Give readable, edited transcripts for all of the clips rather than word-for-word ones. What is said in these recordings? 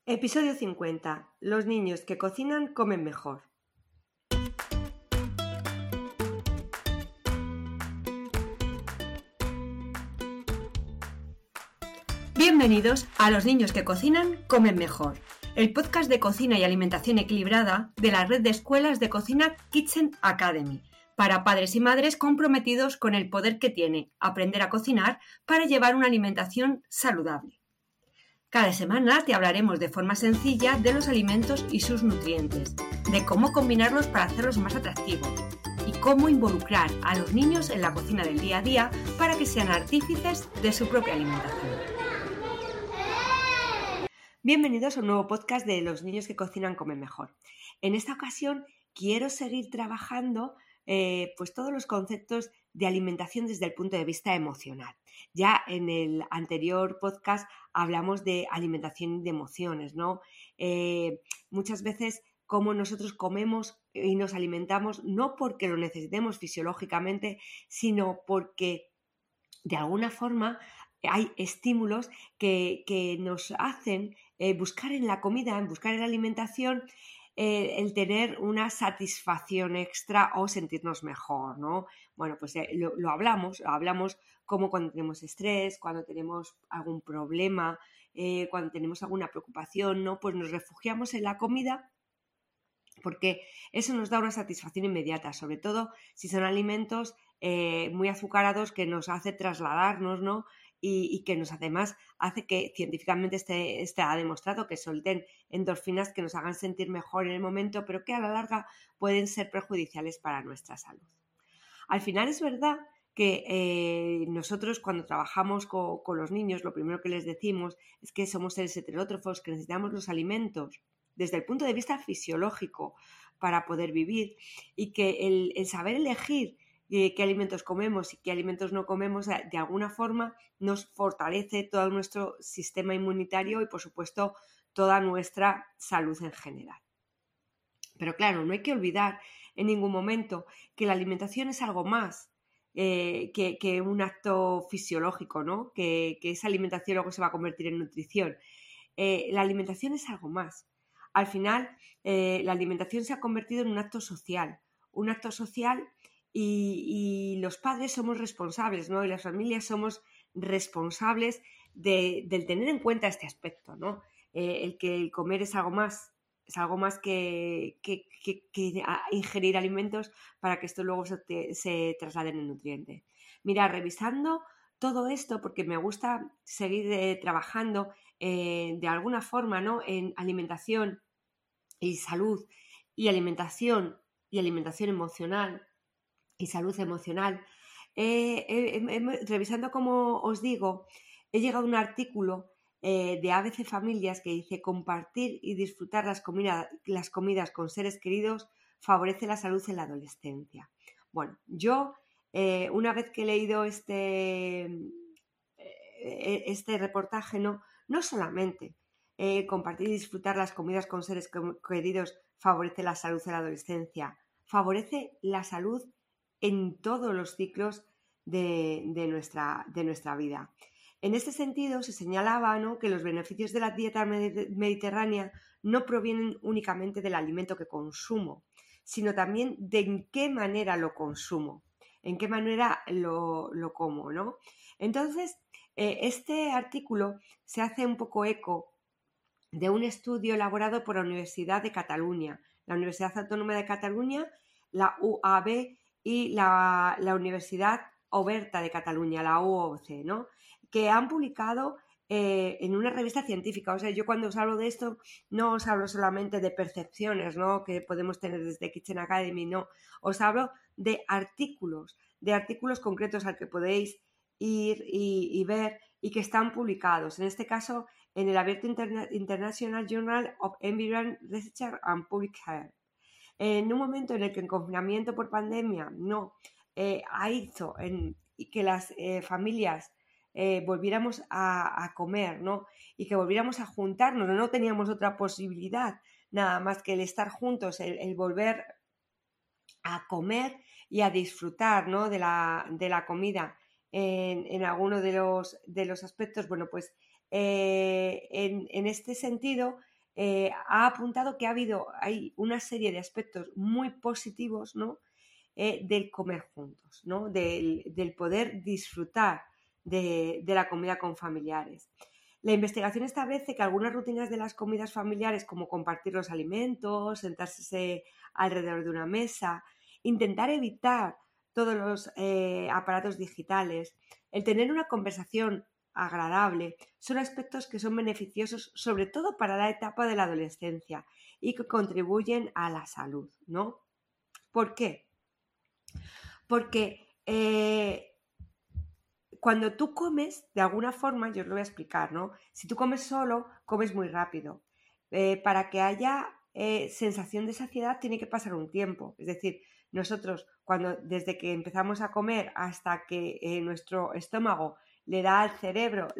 Episodio 50. Los niños que cocinan comen mejor. Bienvenidos a Los niños que cocinan comen mejor, el podcast de cocina y alimentación equilibrada de la red de escuelas de cocina Kitchen Academy, para padres y madres comprometidos con el poder que tiene aprender a cocinar para llevar una alimentación saludable. Cada semana te hablaremos de forma sencilla de los alimentos y sus nutrientes, de cómo combinarlos para hacerlos más atractivos y cómo involucrar a los niños en la cocina del día a día para que sean artífices de su propia alimentación. Bienvenidos a un nuevo podcast de Los niños que cocinan comen mejor. En esta ocasión quiero seguir trabajando pues todos los conceptos de alimentación desde el punto de vista emocional. Ya en el anterior podcast hablamos de alimentación de emociones, ¿no? Muchas veces cómo nosotros comemos y nos alimentamos no porque lo necesitemos fisiológicamente, sino porque de alguna forma hay estímulos que nos hacen buscar en la comida, buscar en la alimentación, el tener una satisfacción extra o sentirnos mejor, ¿no? Bueno, pues lo hablamos como cuando tenemos estrés, cuando tenemos algún problema, cuando tenemos alguna preocupación, ¿no? Pues nos refugiamos en la comida porque eso nos da una satisfacción inmediata, sobre todo si son alimentos muy azucarados que nos hace trasladarnos, ¿no? Y que nos además hace que científicamente ha demostrado que suelten endorfinas que nos hagan sentir mejor en el momento, pero que a la larga pueden ser perjudiciales para nuestra salud. Al final es verdad que nosotros cuando trabajamos con los niños lo primero que les decimos es que somos seres heterótrofos, que necesitamos los alimentos desde el punto de vista fisiológico para poder vivir y que el saber elegir qué alimentos comemos y qué alimentos no comemos de alguna forma nos fortalece todo nuestro sistema inmunitario y por supuesto toda nuestra salud en general. Pero claro, no hay que olvidar en ningún momento que la alimentación es algo más que un acto fisiológico, ¿no? Que esa alimentación luego se va a convertir en nutrición. La alimentación es algo más. Al final, la alimentación se ha convertido en un acto social y los padres somos responsables, ¿no? Y las familias somos responsables del tener en cuenta este aspecto, ¿no? El que el comer es algo más que ingerir alimentos para que esto luego se traslade en el nutriente. Mira, revisando todo esto, porque me gusta seguir trabajando de alguna forma, ¿no? En alimentación y salud y alimentación emocional y salud emocional. Revisando, como os digo, he llegado a un artículo de ABC Familias que dice: compartir y disfrutar las comidas con seres queridos favorece la salud en la adolescencia. Bueno, yo una vez que he leído este reportaje, no solamente compartir y disfrutar las comidas con seres queridos favorece la salud en la adolescencia, favorece la salud en todos los ciclos de nuestra vida. En este sentido, se señalaba, ¿no?, que los beneficios de la dieta mediterránea no provienen únicamente del alimento que consumo, sino también de en qué manera lo consumo, en qué manera lo como, ¿no? Entonces, este artículo se hace un poco eco de un estudio elaborado por la Universidad de Cataluña, la Universidad Autónoma de Cataluña, la UAB y la Universidad Oberta de Cataluña, la UOC, ¿no?, que han publicado en una revista científica. O sea, yo cuando os hablo de esto no os hablo solamente de percepciones, ¿no?, que podemos tener desde Kitchen Academy, no, os hablo de artículos concretos al que podéis ir y ver y que están publicados. En este caso, en el abierto International Journal of Environment Research and Public Health. En un momento en el que el confinamiento por pandemia hizo que las familias volviéramos a comer, ¿no?, y que volviéramos a juntarnos, no teníamos otra posibilidad nada más que el estar juntos, el volver a comer y a disfrutar, ¿no?, de la comida en alguno de los aspectos. Bueno, pues en este sentido ha apuntado que hay una serie de aspectos muy positivos, ¿no? Del comer juntos, ¿no? Del poder disfrutar de la comida con familiares. La investigación establece que algunas rutinas de las comidas familiares, como compartir los alimentos, sentarse alrededor de una mesa, intentar evitar todos los aparatos digitales, el tener una conversación agradable, son aspectos que son beneficiosos sobre todo para la etapa de la adolescencia y que contribuyen a la salud, ¿no? ¿Por qué? Porque cuando tú comes, de alguna forma, yo os lo voy a explicar, ¿no? Si tú comes solo, comes muy rápido. Para que haya sensación de saciedad tiene que pasar un tiempo. Es decir, nosotros desde que empezamos a comer hasta que nuestro estómago le da al cerebro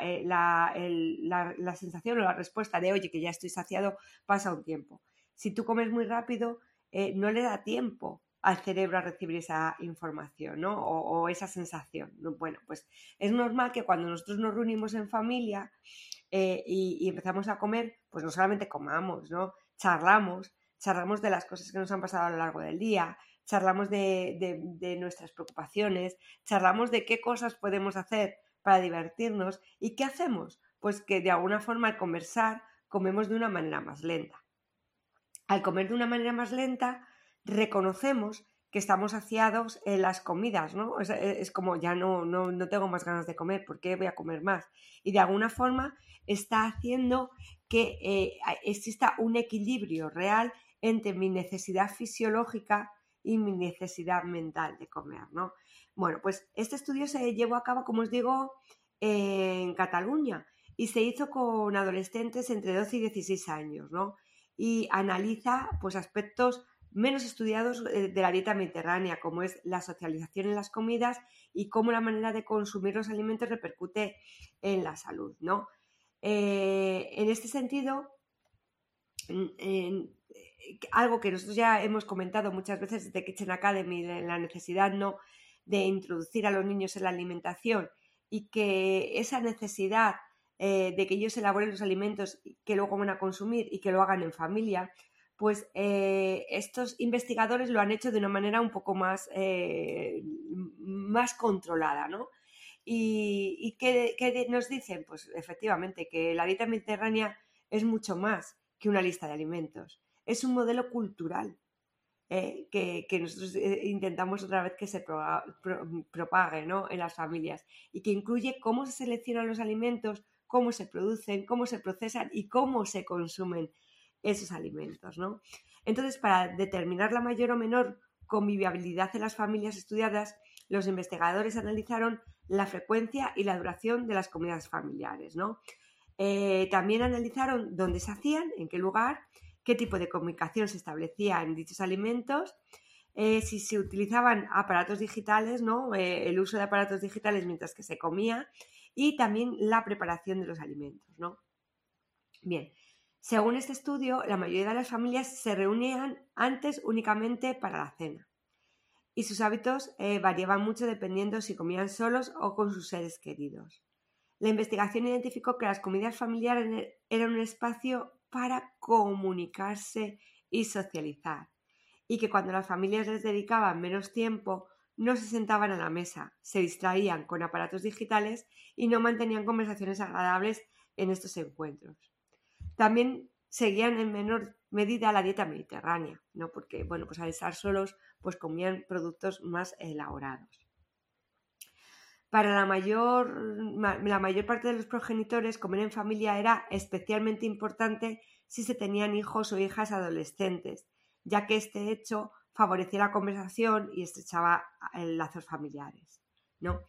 la sensación o la respuesta de oye, que ya estoy saciado, pasa un tiempo. Si tú comes muy rápido, no le da tiempo al cerebro a recibir esa información, ¿no? O esa sensación. Bueno, pues es normal que cuando nosotros nos reunimos en familia y empezamos a comer, pues no solamente comamos, ¿no? Charlamos de las cosas que nos han pasado a lo largo del día, charlamos de nuestras preocupaciones, charlamos de qué cosas podemos hacer para divertirnos y qué hacemos. Pues que de alguna forma al conversar comemos de una manera más lenta. Al comer de una manera más lenta, reconocemos que estamos saciados en las comidas, ¿no? Es como ya no tengo más ganas de comer, ¿por qué voy a comer más? Y de alguna forma está haciendo que exista un equilibrio real entre mi necesidad fisiológica y mi necesidad mental de comer, ¿no? Bueno, pues este estudio se llevó a cabo, como os digo, en Cataluña y se hizo con adolescentes entre 12 y 16 años, ¿no? Y analiza pues, aspectos menos estudiados de la dieta mediterránea, como es la socialización en las comidas y cómo la manera de consumir los alimentos repercute en la salud, ¿no? En este sentido, algo que nosotros ya hemos comentado muchas veces desde Kitchen Academy, la necesidad, ¿no?, de introducir a los niños en la alimentación y que esa necesidad de que ellos elaboren los alimentos que luego van a consumir y que lo hagan en familia, pues estos investigadores lo han hecho de una manera un poco más controlada, ¿no? ¿Y qué nos dicen? Pues efectivamente que la dieta mediterránea es mucho más que una lista de alimentos. Es un modelo cultural que nosotros intentamos otra vez que se propague, ¿no?, en las familias y que incluye cómo se seleccionan los alimentos, cómo se producen, cómo se procesan y cómo se consumen esos alimentos, ¿no? Entonces, para determinar la mayor o menor conviviabilidad en las familias estudiadas, los investigadores analizaron la frecuencia y la duración de las comidas familiares, ¿no? También analizaron dónde se hacían, en qué lugar, qué tipo de comunicación se establecía en dichos alimentos, si se utilizaban aparatos digitales, ¿no? El uso de aparatos digitales mientras que se comía y también la preparación de los alimentos, ¿no? Bien, según este estudio, la mayoría de las familias se reunían antes únicamente para la cena y sus hábitos variaban mucho dependiendo si comían solos o con sus seres queridos. La investigación identificó que las comidas familiares eran un espacio para comunicarse y socializar y que cuando las familias les dedicaban menos tiempo no se sentaban a la mesa, se distraían con aparatos digitales y no mantenían conversaciones agradables en estos encuentros. También seguían en menor medida la dieta mediterránea, ¿no? Porque, bueno, pues al estar solos, pues comían productos más elaborados. Para la mayor parte de los progenitores, comer en familia era especialmente importante si se tenían hijos o hijas adolescentes, ya que este hecho favorecía la conversación y estrechaba lazos familiares, ¿no?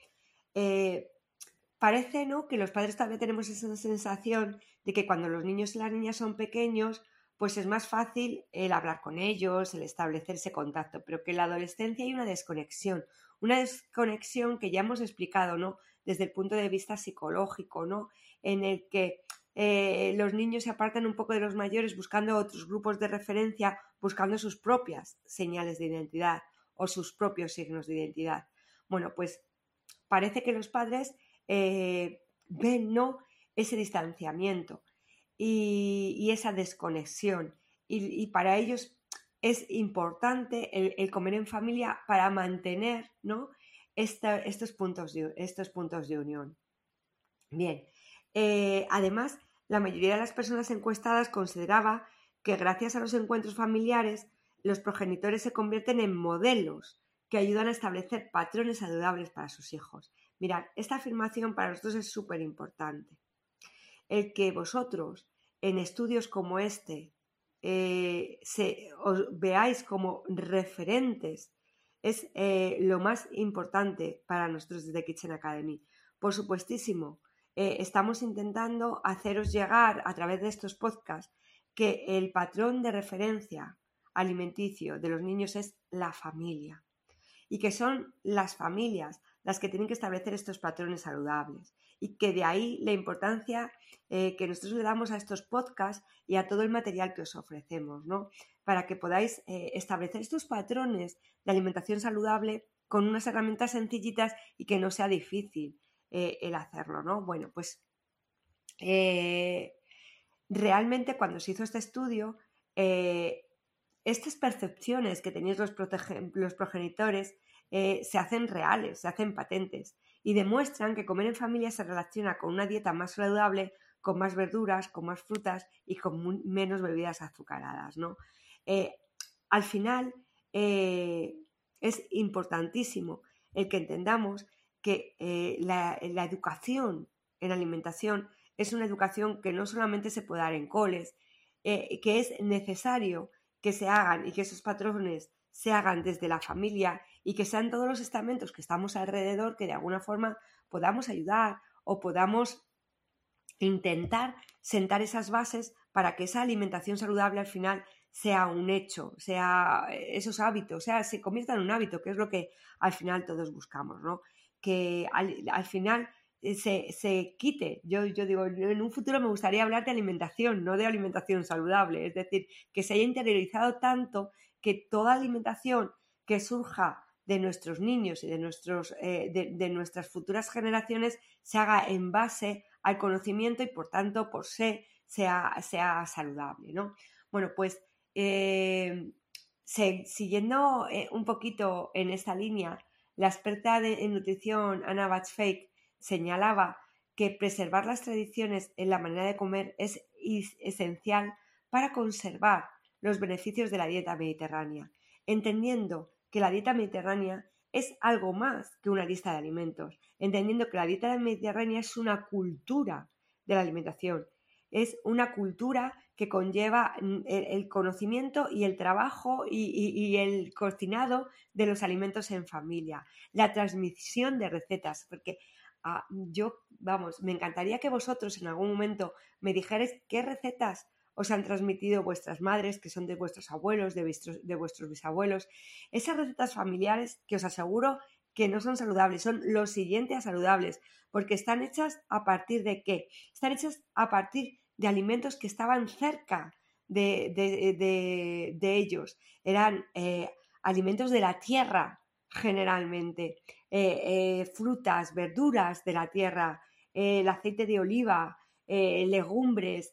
Parece, ¿no?, que los padres todavía tenemos esa sensación de que cuando los niños y las niñas son pequeños, pues es más fácil el hablar con ellos, el establecer ese contacto, pero que en la adolescencia hay una desconexión que ya hemos explicado, ¿no?, desde el punto de vista psicológico, ¿no?, en el que los niños se apartan un poco de los mayores buscando otros grupos de referencia, buscando sus propias señales de identidad o sus propios signos de identidad. Bueno, pues parece que los padres ven, ¿no?, ese distanciamiento y esa desconexión. Y para ellos es importante el comer en familia para mantener, ¿no? estos puntos de unión. Bien, además, la mayoría de las personas encuestadas consideraba que gracias a los encuentros familiares, los progenitores se convierten en modelos que ayudan a establecer patrones saludables para sus hijos. Mirad, esta afirmación para nosotros es súper importante. El que vosotros, en estudios como este, os veáis como referentes es lo más importante para nosotros desde Kitchen Academy. Por supuestísimo, estamos intentando haceros llegar a través de estos podcasts que el patrón de referencia alimenticio de los niños es la familia y que son las familias las que tienen que establecer estos patrones saludables y que de ahí la importancia que nosotros le damos a estos podcasts y a todo el material que os ofrecemos, ¿no? Para que podáis establecer estos patrones de alimentación saludable con unas herramientas sencillitas y que no sea difícil el hacerlo, ¿no? Bueno, pues realmente cuando se hizo este estudio, estas percepciones que tenéis los progenitores se hacen reales, se hacen patentes y demuestran que comer en familia se relaciona con una dieta más saludable, con más verduras, con más frutas y con menos bebidas azucaradas, ¿no? Al final es importantísimo el que entendamos que la educación en alimentación es una educación que no solamente se puede dar en coles, que es necesario que se hagan y que esos patrones se hagan desde la familia y que sean todos los estamentos que estamos alrededor que de alguna forma podamos ayudar o podamos intentar sentar esas bases para que esa alimentación saludable al final sea un hecho, sea esos hábitos, se convierta en un hábito, que es lo que al final todos buscamos, ¿no? Que al final se quite. Yo digo, en un futuro me gustaría hablar de alimentación, no de alimentación saludable, es decir, que se haya interiorizado tanto que toda alimentación que surja de nuestros niños y de nuestras futuras generaciones se haga en base al conocimiento y por tanto por sea saludable, ¿no? Bueno, pues siguiendo un poquito en esta línea, la experta en nutrición Anna Bachfeik señalaba que preservar las tradiciones en la manera de comer es esencial para conservar los beneficios de la dieta mediterránea, entendiendo que la dieta mediterránea es algo más que una lista de alimentos, entendiendo que la dieta mediterránea es una cultura de la alimentación, es una cultura que conlleva el conocimiento y el trabajo y el cocinado de los alimentos en familia, la transmisión de recetas, porque me encantaría que vosotros en algún momento me dijerais qué recetas os han transmitido vuestras madres, que son de vuestros abuelos, de vuestros bisabuelos, esas recetas familiares que os aseguro que no son saludables, son lo siguiente a saludables, porque están hechas a partir de ¿qué? Están hechas a partir de alimentos que estaban cerca de ellos, eran alimentos de la tierra generalmente, frutas, verduras de la tierra, el aceite de oliva, legumbres,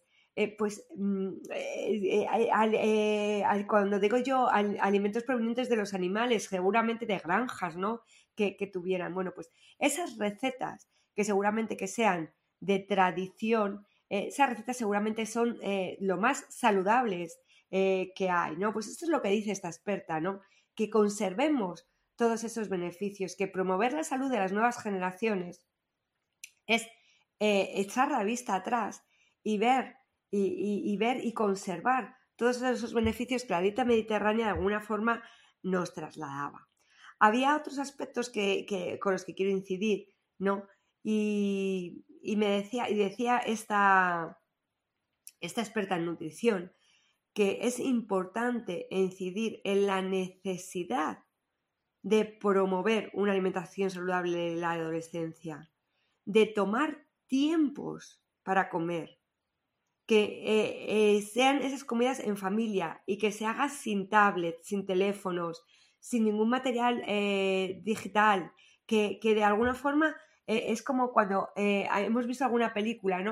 cuando digo yo alimentos provenientes de los animales, seguramente de granjas, ¿no? Que tuvieran. Bueno, pues esas recetas que seguramente que sean de tradición, esas recetas seguramente son lo más saludables que hay, ¿no? Pues esto es lo que dice esta experta, ¿no? Que conservemos todos esos beneficios, que promover la salud de las nuevas generaciones es echar la vista atrás y ver y conservar todos esos beneficios que la dieta mediterránea de alguna forma nos trasladaba. Había otros aspectos con los que quiero incidir, ¿no? Y decía esta experta en nutrición que es importante incidir en la necesidad de promover una alimentación saludable en la adolescencia, de tomar tiempos para comer, que sean esas comidas en familia y que se haga sin tablet, sin teléfonos, sin ningún material digital, que de alguna forma es como cuando hemos visto alguna película, ¿no?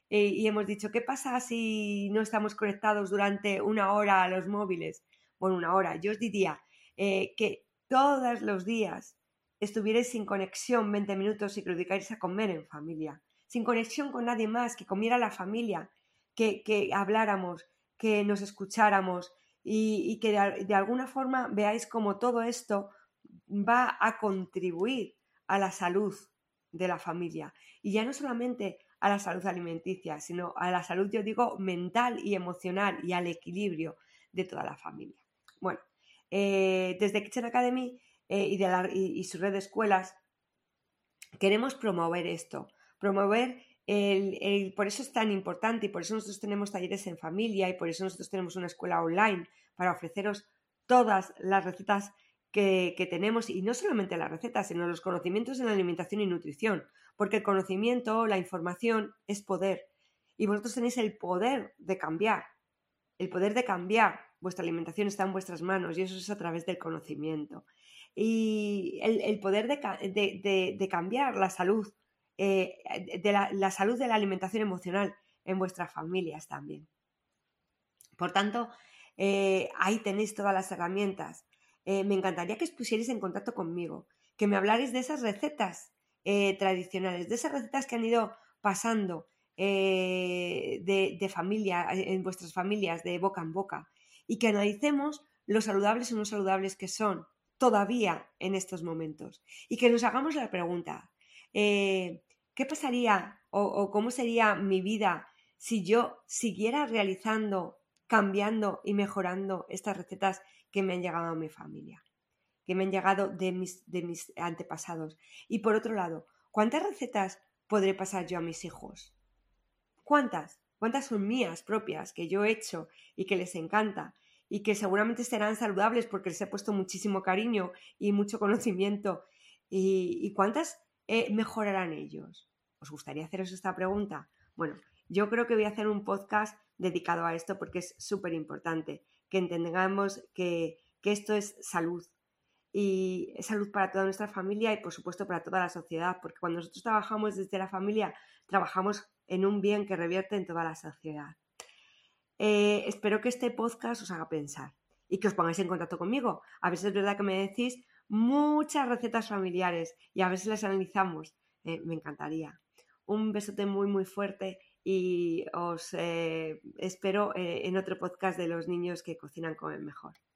y hemos dicho, ¿qué pasa si no estamos conectados durante una hora a los móviles? Bueno, una hora. Yo os diría que todos los días estuvierais sin conexión 20 minutos y que os dedicáis a comer en familia, sin conexión con nadie más, que comiera la familia, que habláramos, que nos escucháramos y que de alguna forma veáis cómo todo esto va a contribuir a la salud de la familia. Y ya no solamente a la salud alimenticia, sino a la salud, yo digo, mental y emocional y al equilibrio de toda la familia. Bueno, desde Kitchen Academy y su red de escuelas queremos promover esto, promover por eso es tan importante y por eso nosotros tenemos talleres en familia y por eso nosotros tenemos una escuela online para ofreceros todas las recetas que tenemos y no solamente las recetas, sino los conocimientos en alimentación y nutrición, porque el conocimiento, la información es poder y vosotros tenéis el poder de cambiar. El poder de cambiar vuestra alimentación está en vuestras manos y eso es a través del conocimiento. Y el poder de cambiar la salud, la salud de la alimentación emocional en vuestras familias también. Por tanto, ahí tenéis todas las herramientas. Me encantaría que os pusierais en contacto conmigo, que me hablarais de esas recetas tradicionales, de esas recetas que han ido pasando de familia, en vuestras familias, de boca en boca, y que analicemos lo saludables o no saludables que son todavía en estos momentos. Y que nos hagamos la pregunta, ¿qué pasaría o cómo sería mi vida si yo siguiera realizando, cambiando y mejorando estas recetas que me han llegado a mi familia, que me han llegado de mis antepasados? Y por otro lado, ¿cuántas recetas podré pasar yo a mis hijos? ¿Cuántas? ¿Cuántas son mías propias que yo he hecho y que les encanta y que seguramente serán saludables porque les he puesto muchísimo cariño y mucho conocimiento? ¿Y cuántas mejorarán ellos? ¿Os gustaría haceros esta pregunta? Bueno, yo creo que voy a hacer un podcast dedicado a esto porque es súper importante que entendamos que esto es salud y es salud para toda nuestra familia y por supuesto para toda la sociedad, porque cuando nosotros trabajamos desde la familia, trabajamos en un bien que revierte en toda la sociedad. Espero que este podcast os haga pensar y que os pongáis en contacto conmigo. A ver si es verdad que me decís muchas recetas familiares y a ver si las analizamos. Me encantaría. Un besote muy muy fuerte y os espero en otro podcast de los niños que cocinan comen mejor.